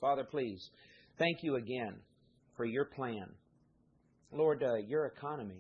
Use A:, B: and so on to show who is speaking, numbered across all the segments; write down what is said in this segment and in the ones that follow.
A: Father, please, thank you again for your plan. Lord, your economy.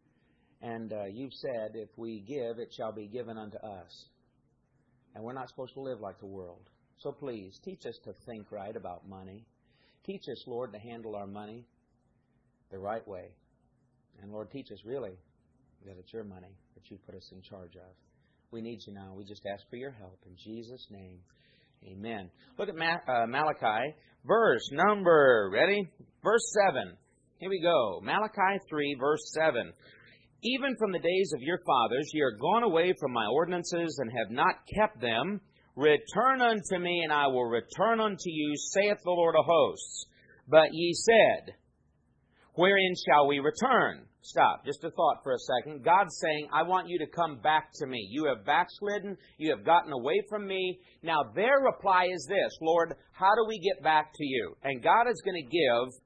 A: And you've said, if we give, it shall be given unto us. And we're not supposed to live like the world. So please, teach us to think right about money. Teach us, Lord, to handle our money the right way. And Lord, teach us really that it's your money that you put us in charge of. We need you now. We just ask for your help. In Jesus' name, amen. Look at Malachi, verse number, ready? Verse 7. Here we go. Malachi 3, verse 7. Even from the days of your fathers, ye are gone away from my ordinances and have not kept them. Return unto me, and I will return unto you, saith the Lord of hosts. But ye said, wherein shall we return? Stop. Just a thought for a second. God's saying, I want you to come back to me. You have backslidden. You have gotten away from me. Now their reply is this, Lord, how do we get back to you? And God is going to give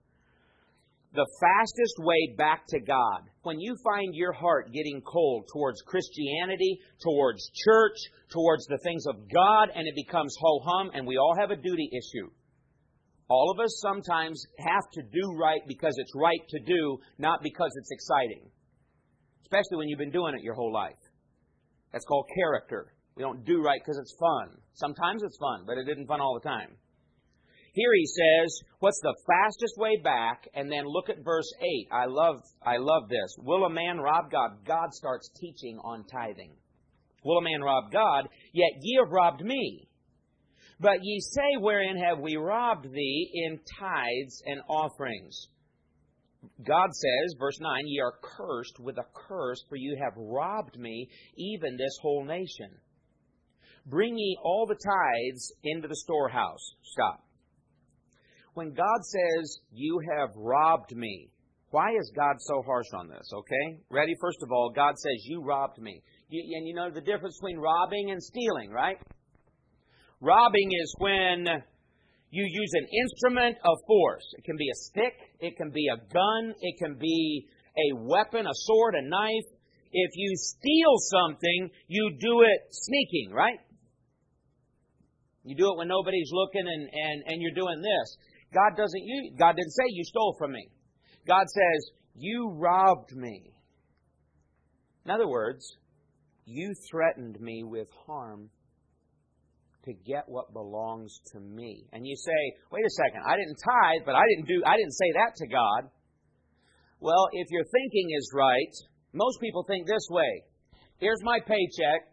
A: the fastest way back to God. When you find your heart getting cold towards Christianity, towards church, towards the things of God, and it becomes ho-hum, and we all have a duty issue. All of us sometimes have to do right because it's right to do, not because it's exciting. Especially when you've been doing it your whole life. That's called character. We don't do right because it's fun. Sometimes it's fun, but it isn't fun all the time. Here he says, what's the fastest way back? And then look at verse 8. I love this. Will a man rob God? God starts teaching on tithing. Will a man rob God? Yet ye have robbed me. But ye say, wherein have we robbed thee? In tithes and offerings. God says, verse 9, ye are cursed with a curse, for you have robbed me, even this whole nation. Bring ye all the tithes into the storehouse. Stop. When God says, you have robbed me, why is God so harsh on this? Okay? Ready? First of all, God says, you robbed me. And you know the difference between robbing and stealing, right? Robbing is when you use an instrument of force. It can be a stick. It can be a gun. It can be a weapon, a sword, a knife. If you steal something, you do it sneaking, right? You do it when nobody's looking and you're doing this. God didn't say you stole from me. God says, you robbed me. In other words, you threatened me with harm to get what belongs to me. And you say, wait a second, I didn't tithe, but I didn't say that to God. Well, if your thinking is right, most people think this way. Here's my paycheck,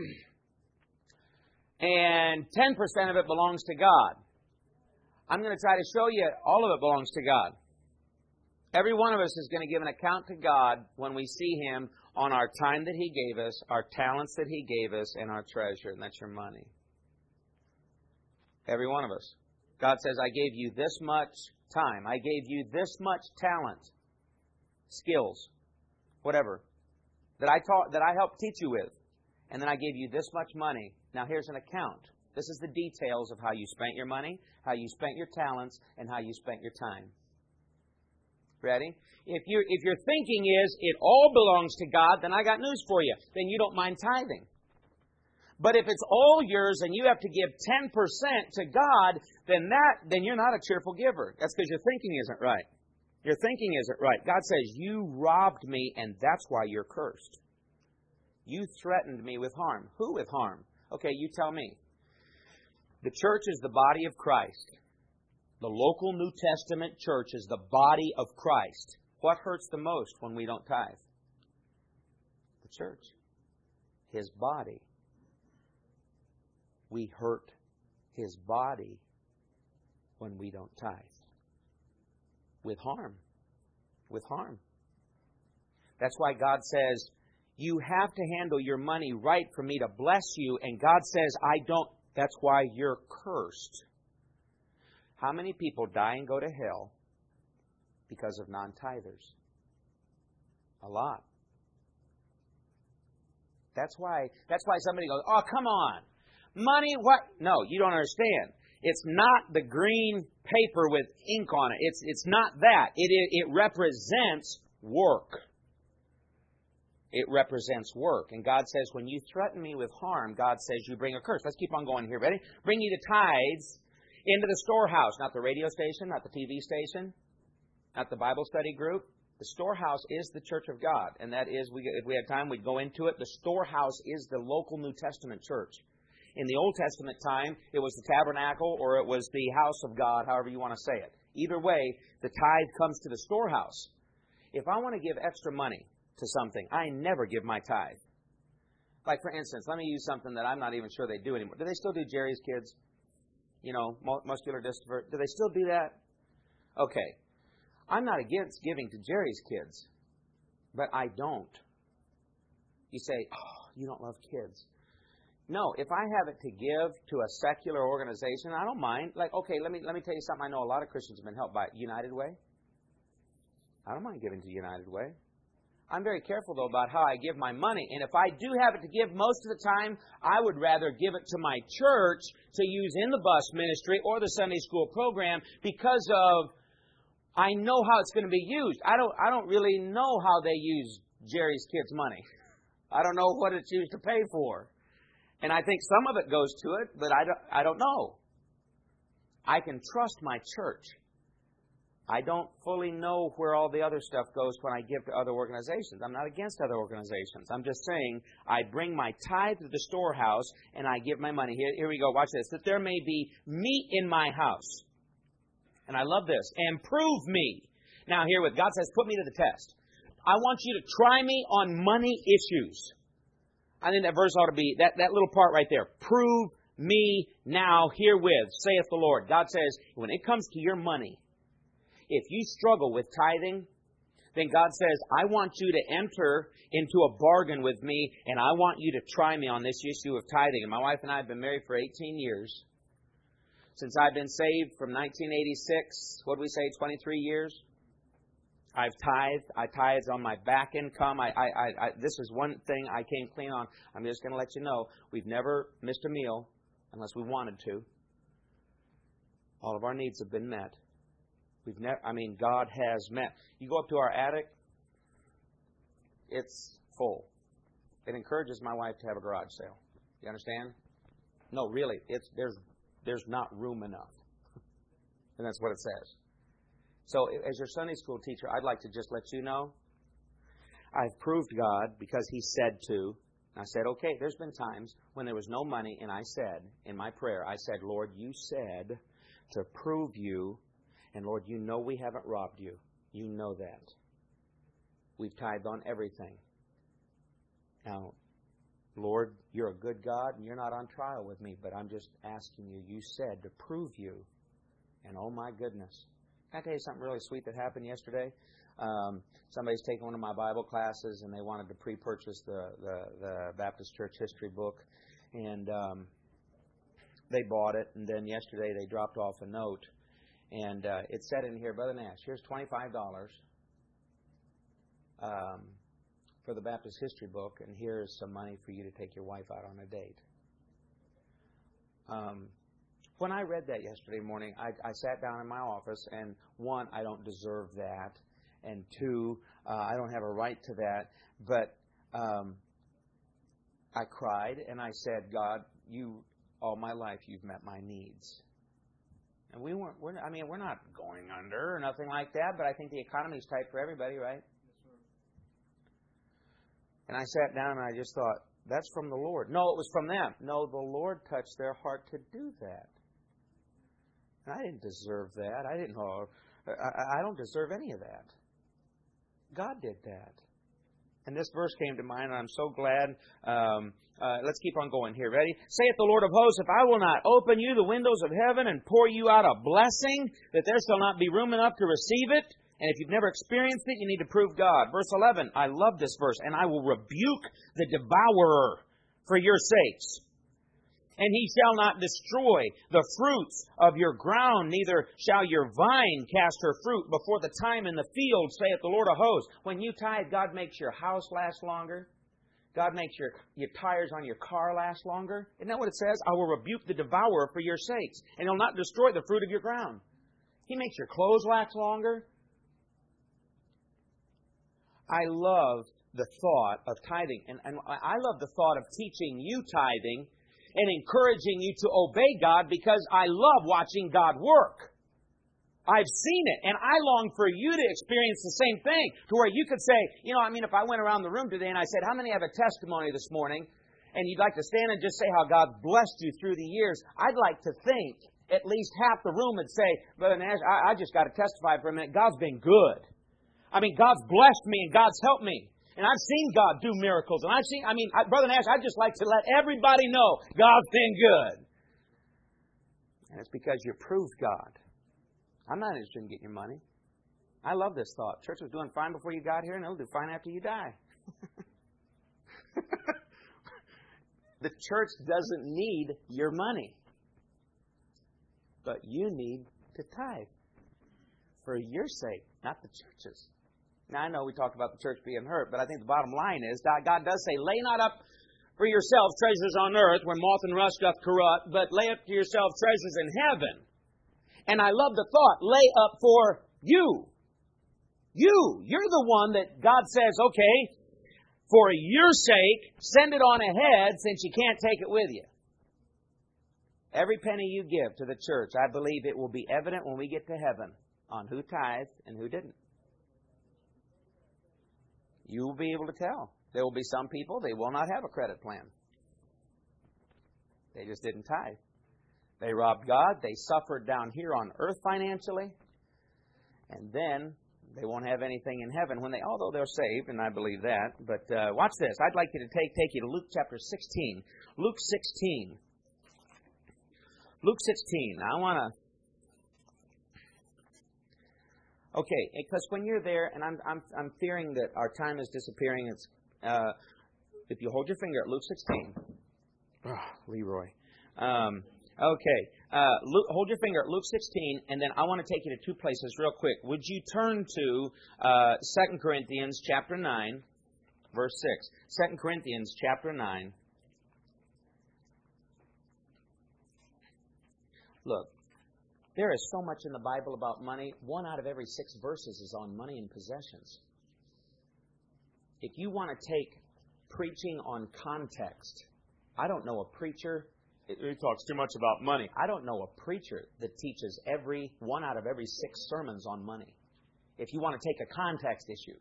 A: and 10% of it belongs to God. I'm going to try to show you all of it belongs to God. Every one of us is going to give an account to God when we see Him on our time that He gave us, our talents that He gave us, and our treasure, and that's your money. Every one of us. God says, I gave you this much time. I gave you this much talent, skills, whatever, that I helped teach you with. And then I gave you this much money. Now here's an account. This is the details of how you spent your money, how you spent your talents, and how you spent your time. Ready? If your thinking is, it all belongs to God, then I got news for you. Then you don't mind tithing. But if it's all yours and you have to give 10% to God, then you're not a cheerful giver. That's because your thinking isn't right. Your thinking isn't right. God says, you robbed me, and that's why you're cursed. You threatened me with harm. Who with harm? Okay, you tell me. The church is the body of Christ. The local New Testament church is the body of Christ. What hurts the most when we don't tithe? The church. His body. We hurt His body when we don't tithe. With harm. With harm. That's why God says, you have to handle your money right for me to bless you. And God says, I don't. That's why you're cursed. How many people die and go to hell because of non-tithers? A lot. That's why somebody goes, oh, come on. Money, what? No, you don't understand. It's not the green paper with ink on it. It's not that. It represents work. It represents work. And God says, when you threaten me with harm, God says you bring a curse. Let's keep on going here. Ready? Bring ye the tithes Into the storehouse, not the radio station, not the TV station, not the Bible study group. The storehouse is the church of God. And that is, if we had time, we'd go into it. The storehouse is the local New Testament church. In the Old Testament time, it was the tabernacle or it was the house of God, however you want to say it. Either way, the tithe comes to the storehouse. If I want to give extra money to something, I never give my tithe. Like, for instance, let me use something that I'm not even sure they do anymore. Do they still do Jerry's Kids? Muscular dystrophy. Do they still do that? Okay. I'm not against giving to Jerry's Kids, but I don't. You say, oh, you don't love kids. No, if I have it to give to a secular organization, I don't mind. Like, okay, let me tell you something. I know a lot of Christians have been helped by United Way. I don't mind giving to United Way. I'm very careful, though, about how I give my money. And if I do have it to give most of the time, I would rather give it to my church to use in the bus ministry or the Sunday school program because of I know how it's going to be used. I don't really know how they use Jerry's Kids' money. I don't know what it's used to pay for. And I think some of it goes to it, but I don't know. I can trust my church. I don't fully know where all the other stuff goes when I give to other organizations. I'm not against other organizations. I'm just saying I bring my tithe to the storehouse and I give my money. Here we go. Watch this. That there may be meat in my house. And I love this. And prove me. Now herewith, God says, put me to the test. I want you to try me on money issues. I think that verse ought to be, that little part right there. Prove me now herewith, saith the Lord. God says, when it comes to your money, if you struggle with tithing, then God says, I want you to enter into a bargain with me, and I want you to try me on this issue of tithing. And my wife and I have been married for 18 years. Since I've been saved from 1986, what do we say, 23 years? I've tithed. I tithed on my back income. This is one thing I came clean on. I'm just going to let you know, we've never missed a meal unless we wanted to. All of our needs have been met. God has met. You go up to our attic, it's full. It encourages my wife to have a garage sale. You understand? No, really, there's not room enough. And that's what it says. So as your Sunday school teacher, I'd like to just let you know, I've proved God because He said to. I said, okay, there's been times when there was no money, and I said, in my prayer, I said, Lord, you said to prove you. And Lord, you know we haven't robbed you. You know that. We've tithed on everything. Now, Lord, you're a good God and you're not on trial with me, but I'm just asking you, you said to prove you. And oh my goodness. Can I tell you something really sweet that happened yesterday? Somebody's taking one of my Bible classes and they wanted to pre-purchase the Baptist Church history book. And they bought it. And then yesterday they dropped off a note. And it said in here, Brother Nash, here's $25 for the Baptist history book, and here's some money for you to take your wife out on a date. When I read that yesterday morning, I sat down in my office, and one, I don't deserve that, and two, I don't have a right to that, but I cried, and I said, God, all my life you've met my needs. And we're not going under or nothing like that, but I think the economy's tight for everybody, right? Yes, sir. And I sat down and I just thought, that's from the Lord. No, it was from them. No, the Lord touched their heart to do that. And I didn't deserve that. I don't deserve any of that. God did that. And this verse came to mind, and I'm so glad. Let's keep on going here. Ready? Saith the Lord of hosts, if I will not open you the windows of heaven and pour you out a blessing, that there shall not be room enough to receive it. And if you've never experienced it, you need to prove God. Verse 11, I love this verse. And I will rebuke the devourer for your sakes. And he shall not destroy the fruits of your ground, neither shall your vine cast her fruit before the time in the field, saith the Lord of hosts. When you tithe, God makes your house last longer. God makes your tires on your car last longer. Isn't that what it says? I will rebuke the devourer for your sakes, and he'll not destroy the fruit of your ground. He makes your clothes last longer. I love the thought of tithing, and I love the thought of teaching you tithing. and encouraging you to obey God because I love watching God work. I've seen it, and I long for you to experience the same thing, to where you could say, if I went around the room today and I said, how many have a testimony this morning? And you'd like to stand and just say how God blessed you through the years. I'd like to think at least half the room would say, Brother Nash, I just got to testify for a minute. God's been good. God's blessed me and God's helped me. And I've seen God do miracles. And Brother Nash, I'd just like to let everybody know God's been good. And it's because you proved God. I'm not interested in getting your money. I love this thought. Church was doing fine before you got here, and it'll do fine after you die. The church doesn't need your money. But you need to tithe. For your sake, not the church's. Now, I know we talked about the church being hurt, but I think the bottom line is God does say, lay not up for yourselves treasures on earth where moth and rust doth corrupt, but lay up to yourselves treasures in heaven. And I love the thought, lay up for you. You're the one that God says, okay, for your sake, send it on ahead since you can't take it with you. Every penny you give to the church, I believe it will be evident when we get to heaven on who tithed and who didn't. You will be able to tell. There will be some people, they will not have a credit plan. They just didn't tithe. They robbed God. They suffered down here on earth financially. And then they won't have anything in heaven although they're saved, and I believe that. But watch this. I'd like you to take you to Luke chapter 16. Luke 16. Luke 16. I want to... Okay, because when you're there, and I'm fearing that our time is disappearing. It's if you hold your finger at Luke 16. Leroy. Hold your finger at Luke 16, and then I want to take you to two places real quick. Would you turn to 2 Corinthians chapter 9, verse 6. 2 Corinthians chapter 9. Look, there is so much in the Bible about money. 1 out of every 6 verses is on money and possessions. If you want to take preaching on context, I don't know a preacher... He talks too much about money. I don't know a preacher that teaches 1 out of every 6 sermons on money. If you want to take a context issue.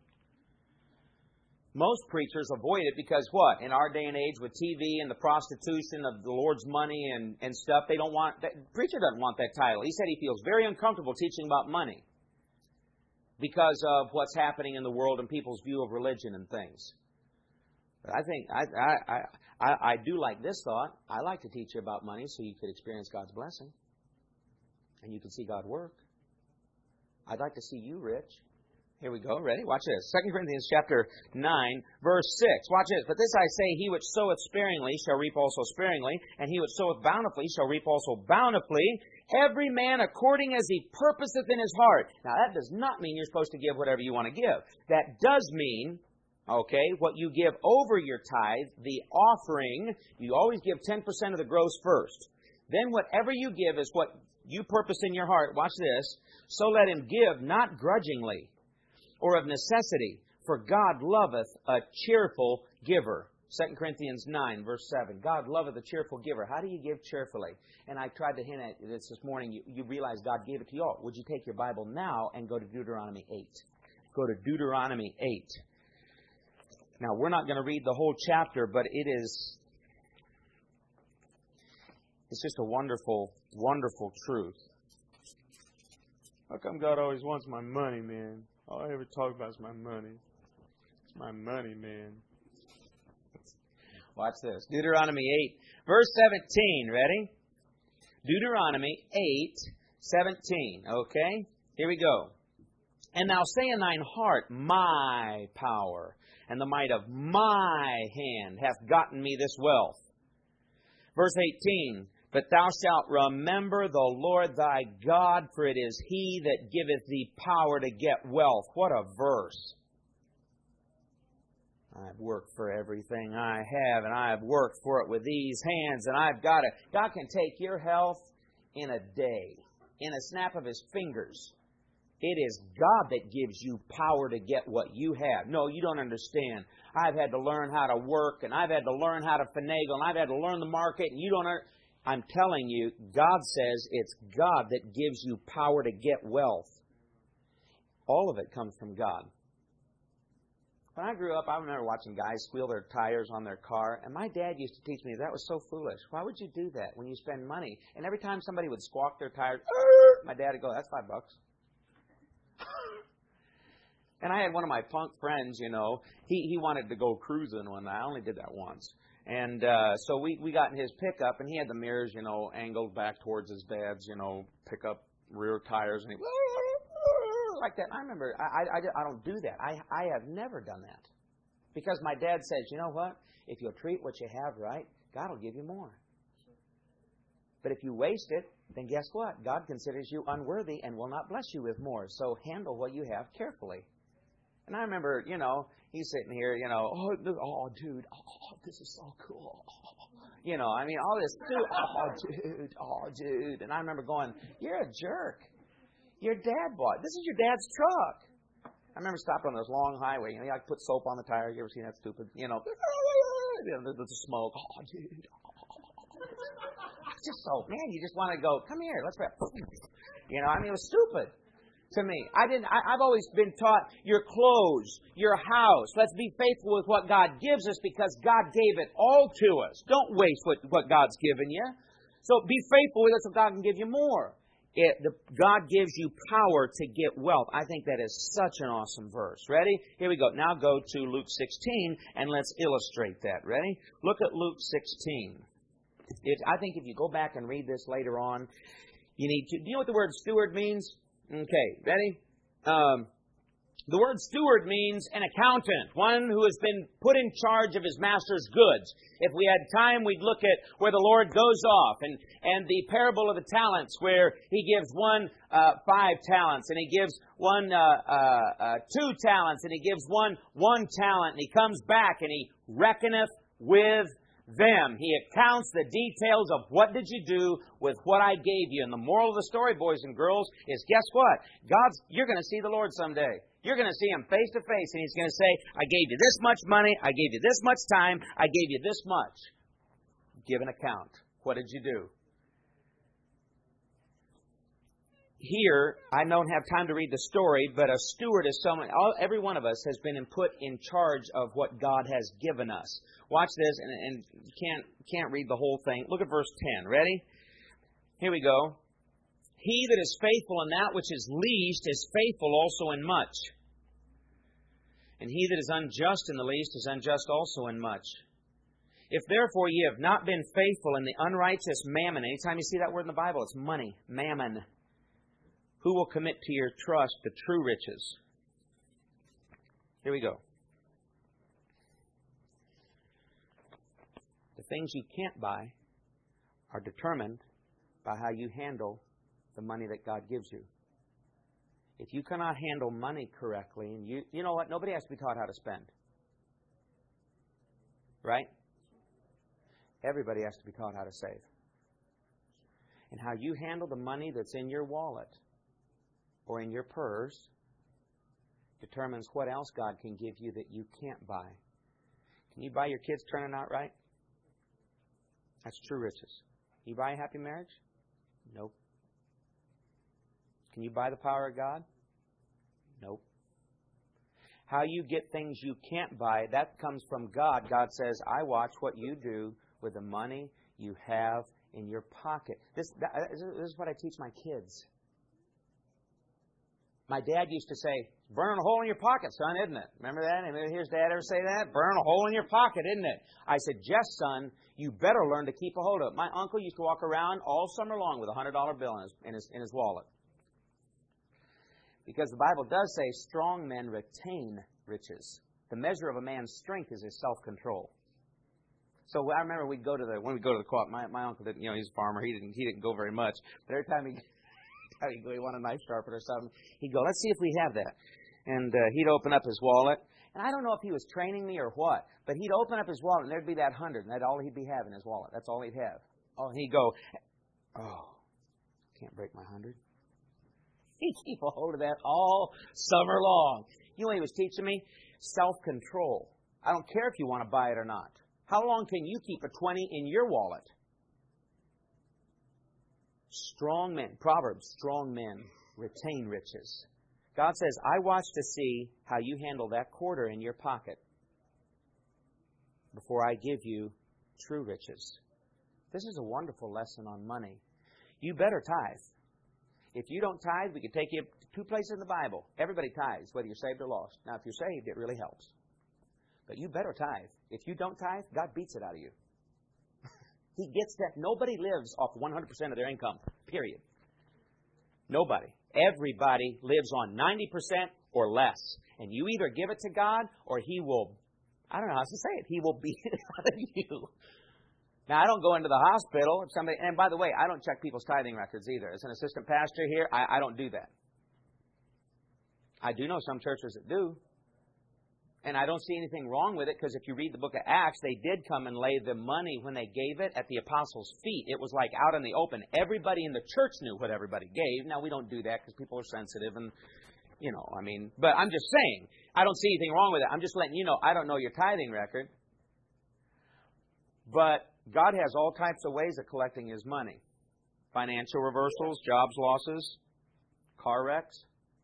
A: Most preachers avoid it because what? In our day and age with TV and the prostitution of the Lord's money and stuff, they don't want... Preacher doesn't want that title. He said he feels very uncomfortable teaching about money because of what's happening in the world and people's view of religion and things. But I think I do like this thought. I like to teach you about money so you could experience God's blessing. And you can see God work. I'd like to see you rich. Here we go. Ready? Watch this. 2 Corinthians chapter 9, verse 6. Watch this. But this I say, he which soweth sparingly shall reap also sparingly, and he which soweth bountifully shall reap also bountifully. Every man according as he purposeth in his heart. Now that does not mean you're supposed to give whatever you want to give. That does mean... Okay, what you give over your tithe, the offering, you always give 10% of the gross first. Then whatever you give is what you purpose in your heart. Watch this. So let him give, not grudgingly or of necessity, for God loveth a cheerful giver. 2 Corinthians 9, verse 7. God loveth a cheerful giver. How do you give cheerfully? And I tried to hint at this morning. You realize God gave it to you all. Would you take your Bible now and go to Deuteronomy 8? Go to Deuteronomy 8. Now, we're not going to read the whole chapter, but it's just a wonderful, wonderful truth.
B: How come God always wants my money, man? All I ever talk about is my money. It's my money, man.
A: Watch this. Deuteronomy 8, verse 17. Ready? Deuteronomy 8, 17. Okay? Here we go. And thou say in thine heart, my power and the might of my hand hath gotten me this wealth. Verse 18, but thou shalt remember the Lord thy God, for it is He that giveth thee power to get wealth. What a verse. I've worked for everything I have, and I've worked for it with these hands, and I've got it. God can take your health in a day, in a snap of His fingers, It is God that gives you power to get what you have. No, you don't understand. I've had to learn how to work, and I've had to learn how to finagle, and I've had to learn the market, and you don't understand. I'm telling you, God says it's God that gives you power to get wealth. All of it comes from God. When I grew up, I remember watching guys squeal their tires on their car, and my dad used to teach me that was so foolish. Why would you do that when you spend money? And every time somebody would squawk their tires, my dad would go, "That's $5." And I had one of my punk friends, he wanted to go cruising one night. I only did that once. And so we got in his pickup, and he had the mirrors, angled back towards his dad's, pickup rear tires, and he like that. I remember, I don't do that. I have never done that. Because my dad says, you know what? If you'll treat what you have right, God will give you more. But if you waste it, then guess what? God considers you unworthy and will not bless you with more. So handle what you have carefully. And I remember, he's sitting here, dude, this is so cool. All this, dude. And I remember going, you're a jerk. Your dad bought it. This is your dad's truck. I remember stopping on this long highway. You like put soap on the tire. You ever seen that stupid, the smoke. Dude. It's just soap, man. You just want to go, come here, let's grab. It was stupid. To me, I've always been taught your clothes, your house. Let's be faithful with what God gives us because God gave it all to us. Don't waste what God's given you. So be faithful with it so God can give you more. God gives you power to get wealth. I think that is such an awesome verse. Ready? Here we go. Now go to Luke 16 and let's illustrate that. Ready? Look at Luke 16. I think if you go back and read this later on, you need to. Do you know what the word steward means? Okay, ready? The word steward means an accountant, one who has been put in charge of his master's goods. If we had time, we'd look at where the Lord goes off and the parable of the talents where He gives one 5 talents and He gives one 2 talents and He gives one talent and He comes back and He reckoneth with them. He accounts the details of what did you do with what I gave you. And the moral of the story, boys and girls, is guess what? You're going to see the Lord someday. You're going to see Him face to face, and He's going to say, I gave you this much money, I gave you this much time, I gave you this much. Give an account. What did you do? Here, I don't have time to read the story, but a steward is someone, every one of us has been put in charge of what God has given us. Watch this, and you can't read the whole thing. Look at verse 10. Ready? Here we go. He that is faithful in that which is least is faithful also in much. And he that is unjust in the least is unjust also in much. If therefore ye have not been faithful in the unrighteous mammon, anytime you see that word in the Bible, it's money, mammon. Who will commit to your trust the true riches? Here we go. The things you can't buy are determined by how you handle the money that God gives you. If you cannot handle money correctly, and you know what? Nobody has to be taught how to spend. Right? Everybody has to be taught how to save. And how you handle the money that's in your wallet or in your purse determines what else God can give you that you can't buy. Can you buy your kids turning out right? That's true riches. Can you buy a happy marriage? Nope. Can you buy the power of God? Nope. How you get things you can't buy, that comes from God. God says, I watch what you do with the money you have in your pocket. This is what I teach my kids. My dad used to say, burn a hole in your pocket, son, isn't it? Remember that? Anybody hears Dad ever say that? Burn a hole in your pocket, isn't it? I said, yes, son, you better learn to keep a hold of it. My uncle used to walk around all summer long with a $100 bill in his wallet. Because the Bible does say strong men retain riches. The measure of a man's strength is his self-control. So I remember when we go to the co-op, my uncle didn't, he's a farmer, he didn't go very much. But every time he wanted a knife sharpener or something, he'd go, let's see if we have that. And he'd open up his wallet. And I don't know if he was training me or what, but he'd open up his wallet and there'd be that 100, and that's all he'd be having in his wallet. That's all he'd have. Oh, and he'd go, can't break my 100. keep a hold of that all summer long. You know what he was teaching me? Self-control. I don't care if you want to buy it or not. How long can you keep a 20 in your wallet? Strong men, Proverbs, strong men retain riches. God says, I watch to see how you handle that quarter in your pocket before I give you true riches. This is a wonderful lesson on money. You better tithe. If you don't tithe, we could take you to two places in the Bible. Everybody tithes, whether you're saved or lost. Now, if you're saved, it really helps. But you better tithe. If you don't tithe, God beats it out of you. He gets that. Nobody lives off 100% of their income, period. Nobody. Everybody lives on 90% or less. And you either give it to God or He will, I don't know how to say it, He will beat it out of you. Now, I don't go into the hospital if somebody, and by the way, I don't check people's tithing records either. As an assistant pastor here, I don't do that. I do know some churches that do. And I don't see anything wrong with it, because if you read the book of Acts, they did come and lay the money when they gave it at the apostles' feet. It was like out in the open. Everybody in the church knew what everybody gave. Now, we don't do that because people are sensitive and, but I'm just saying, I don't see anything wrong with it. I'm just letting you know, I don't know your tithing record. But God has all types of ways of collecting His money. Financial reversals, jobs losses, car wrecks.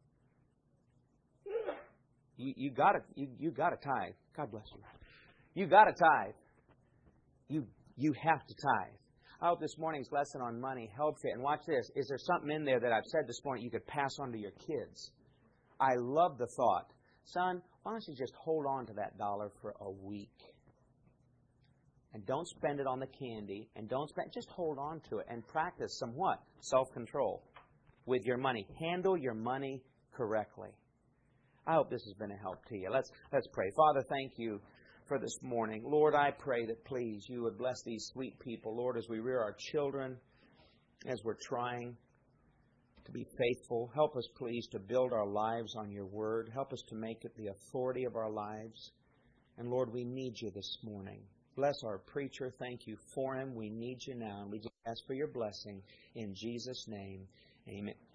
A: You got to tithe. God bless you. You got to tithe. You have to tithe. I hope this morning's lesson on money helps you. And watch this. Is there something in there that I've said this morning you could pass on to your kids? I love the thought. Son, why don't you just hold on to that dollar for a week? And don't spend it on the candy. And just hold on to it and practice somewhat self-control with your money. Handle your money correctly. I hope this has been a help to you. Let's pray. Father, thank you for this morning. Lord, I pray that please you would bless these sweet people. Lord, as we rear our children, as we're trying to be faithful, help us please to build our lives on your word. Help us to make it the authority of our lives. And Lord, we need you this morning. Bless our preacher. Thank you for him. We need you now. And we just ask for your blessing in Jesus' name. Amen.